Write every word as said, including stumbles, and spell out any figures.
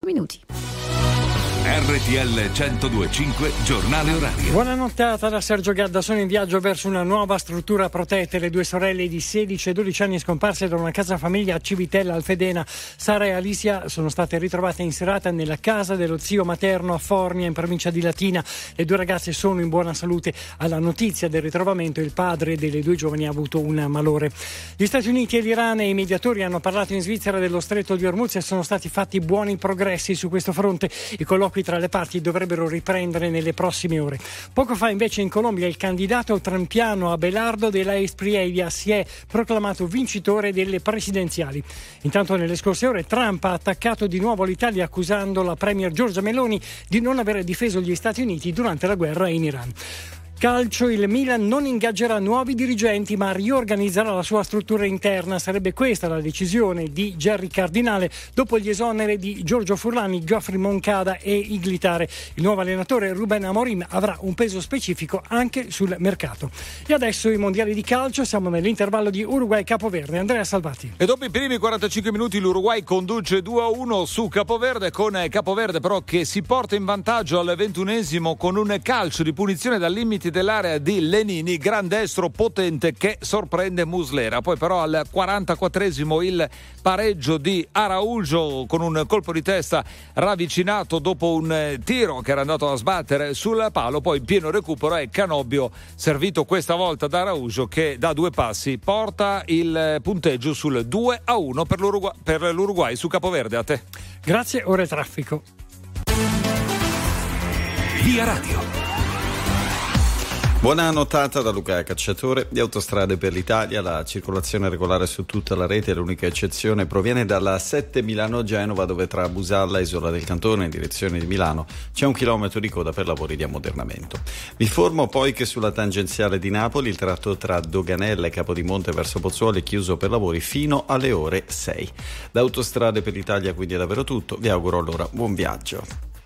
minuti. R T L centodue e cinque giornale orario. Buona nottata da Sergio Gadda. Sono in viaggio verso una nuova struttura protetta. Le due sorelle di sedici e dodici anni scomparse da una casa famiglia a Civitella Alfedena, Sara e Alicia, sono state ritrovate in serata nella casa dello zio materno a Fornia, in provincia di Latina. Le due ragazze sono in buona salute. Alla notizia del ritrovamento il padre delle due giovani ha avuto un malore. Gli Stati Uniti e l'Iran e i mediatori hanno parlato in Svizzera dello stretto di Hormuz e sono stati fatti buoni progressi su questo fronte. I colloqui tra le parti dovrebbero riprendere nelle prossime ore. Poco fa invece in Colombia il candidato trampiano Abelardo de la Espriella si è proclamato vincitore delle presidenziali. Intanto nelle scorse ore Trump ha attaccato di nuovo l'Italia accusando la premier Giorgia Meloni di non aver difeso gli Stati Uniti durante la guerra in Iran. Calcio, il Milan non ingaggerà nuovi dirigenti ma riorganizzerà la sua struttura interna. Sarebbe questa la decisione di Gerry Cardinale dopo gli esoneri di Giorgio Furlani, Geoffrey Moncada e Iglitare. Il nuovo allenatore Ruben Amorim avrà un peso specifico anche sul mercato. E adesso i mondiali di calcio, siamo nell'intervallo di Uruguay-Capoverde. Andrea Salvati. E dopo i primi quarantacinque minuti l'Uruguay conduce due a uno su Capoverde, con Capoverde però che si porta in vantaggio al ventunesimo con un calcio di punizione dal limite dell'area di Lenini, gran destro potente che sorprende Muslera. Poi però al quarantaquattresimo il pareggio di Araujo con un colpo di testa ravvicinato dopo un tiro che era andato a sbattere sul palo. Poi in pieno recupero è Canobbio, servito questa volta da Araujo, che da due passi porta il punteggio sul due a uno per l'Uruguay, per l'Uruguay su Capoverde. A te. Grazie, ora traffico. Via Radio. Buona nottata da Luca Cacciatore. Di Autostrade per l'Italia, la circolazione regolare su tutta la rete, l'unica eccezione proviene dalla sette Milano-Genova, dove tra Busalla e Isola del Cantone in direzione di Milano c'è un chilometro di coda per lavori di ammodernamento. Vi informo poi che sulla tangenziale di Napoli il tratto tra Doganella e Capodimonte verso Pozzuoli è chiuso per lavori fino alle ore sei. Da Autostrade per l'Italia quindi è davvero tutto, vi auguro allora buon viaggio.